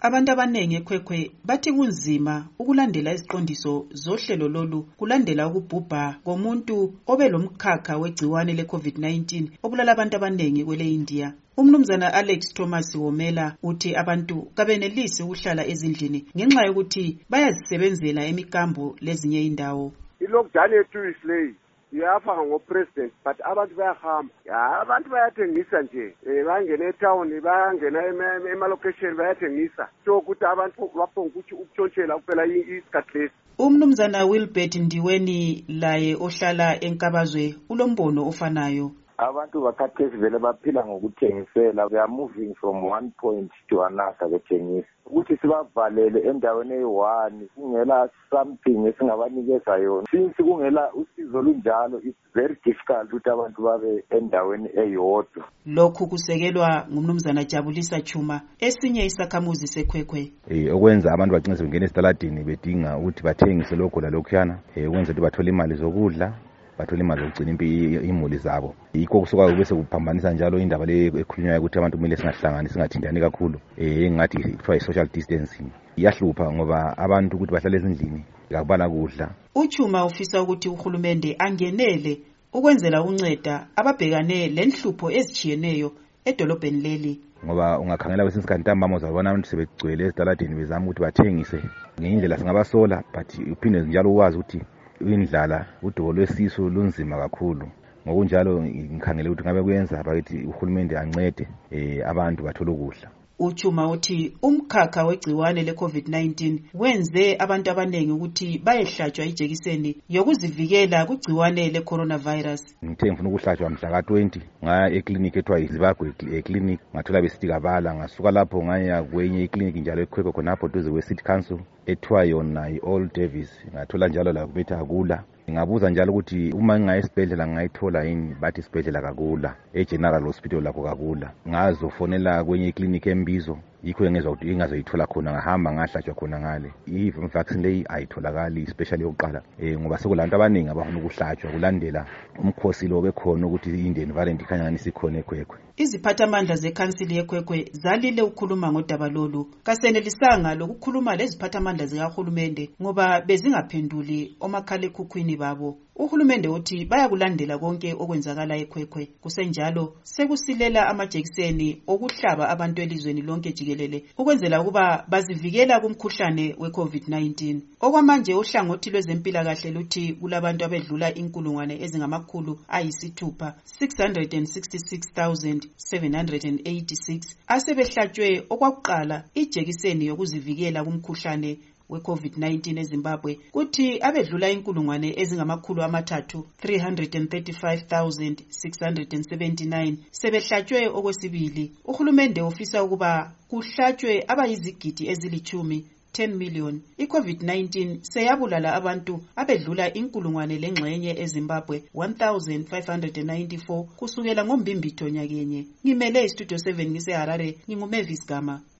Abantu abanengi eKwekwe bathi kunzima ukulandela iziqondiso zohlelo lolu kulandela ukubhubha komuntu obelomkhakha wegciwane le-COVID-19 obulala abantu abanengi kwele India. Umnumzana Alex Thomas Womela uthi abantu kabenelisi ukuhlala ezindlini ngenxa yokuthi bayazisebenzela emikambo lezinye indawo. I-lockdown yethu isileyi iyafa ngo-president but abantu bayahamba. Abantu bayathengisa nje, bangena etawuni, bangena ema-location bayathengisa. So ukuthi abantu baphonga ukuthi ukutshontshela kuphela isikhathi lesi. Umnumzana Wilbert Ndiweni laye ohlala eNkabazwe ulombono ofanayo. Abantu bakhathesi vele baphila ngokuthengisela. They are moving from one point to another bethengisa. Ukuthi sibavalele endaweni eyi-one kungela something esingabanikeza yona. Since kungela usizo olunjalo, it's very difficult ukuthi abantu babe endaweni eyodwa. Lokhu kusekelwa ngumnumzana Jabulisa Chuma, esinye isakhamuzi seKwekwe. Okwenza abantu bagcine sebengena esitaladini bedinga ukuthi bathengise lokho lalokhuyana, ukwenza ukuthi bathole imali zokudla, bathole imali zokugcina imuli zabo. Yikho kusuka bese kuphambanisa njalo indaba le ekhulunywayo ukuthi abantu kumele singahlangani, singathintani kakhulu, engathi kuthiwa social distancing. Iyahlupha ngoba abantu ukuthi bahlale ezindlini akubala kudla. Uchuma ufisa ukuthi uhulumende angenele ukwenzela unceda ababhekane lenhlupho ezichiyeneyo edolobheni leli. Ngoba ungakhangela kwesinye isikhathi ntambama uzabona abantu sebegcwele ezitaladini bezama ukuthi bathengise ngendlela singabasola, but uphinde njalo uwazi ukuthi indlala udubo lwesisu lunzima kakhulu. Ngokunjalo ngikhangele ukuthi ngabe kuyenza bakithi uhulumende ancede abantu bathole ukudla. Uchuma uthi umkhakha wegciwane le-COVID-19 wenze abantu abanengi ukuthi bayehlatshwa ijekiseni yokuzivikela kugciwane le-coronavirus. Ngithe ngifuna ukuhlatshwa mhla ka-20 ngaya eklinikhi ethiwa iZibagwe clinic, ngathola besithi kabala. Ngasuka lapho ngaya kwenye iklinikhi njalo eKwekwe khonapho duze kwe-City Council ethiwa yona i-Old Davis, ngathola njalo la kubethi akula. Ngabuza njalo ukuthi uma ngingaya esibhedlela ngayithola yini, bathi isibhedlela kakula, eGeneral Hospital lakho kakula. Ngazofonela kwenye iklinikhi eMbizo, yikho engezwa ukuthi ingazoyithola khona, ngahamba ngahlatshwa khona ngale. I-vaccine leyi ayitholakali especially yokuqala ngoba sekulantu abaningi abafuna ukuhlatshwa kulandela umkhosi lo bekhona ukuthi i-Indian variant ikhanya ngani sikhona eKwekwe. Iziphathamandla zekhansili yeKwekwe zalile ukukhuluma ngodaba lolu, kasenelisanga lokukhuluma leziphathamandla zikahulumende ngoba bezingaphenduli omakhalekhukhwini babo. Uhulumende uthi bayakulandela konke okwenzakala eKwekwe. Kusenjalo sekusilela amajekiseni okuhlaba abantu elizweni lonke jikelele ukwenzela ukuba bazivikela kumkhuhlane we-COVID-19. Okwamanje uhlangothi lwezempilakahle luthi kulabantu abedlula inkulungwane ezingamakhulu ayisithupha 666,786 asebehlatshwe okwakuqala ijekiseni yokuzivikela kumkhuhlane we-COVID-19 eZimbabwe, kuthi abedlula inkulungwane ezingamakhulu amathathu 335,679 sebehlatshwe okwesibili. Uhulumende ufisa ukuba kuhlatshwe abayizigidi ezilithumi 10 million. I-COVID-19 seyabulala abantu abedlula inkulungwane lengxenye eZimbabwe 1,594 kusukela ngoMbimbitho nyakenye. Ngimele iStudio 7 ngiseHarare, nginguMavis Gama.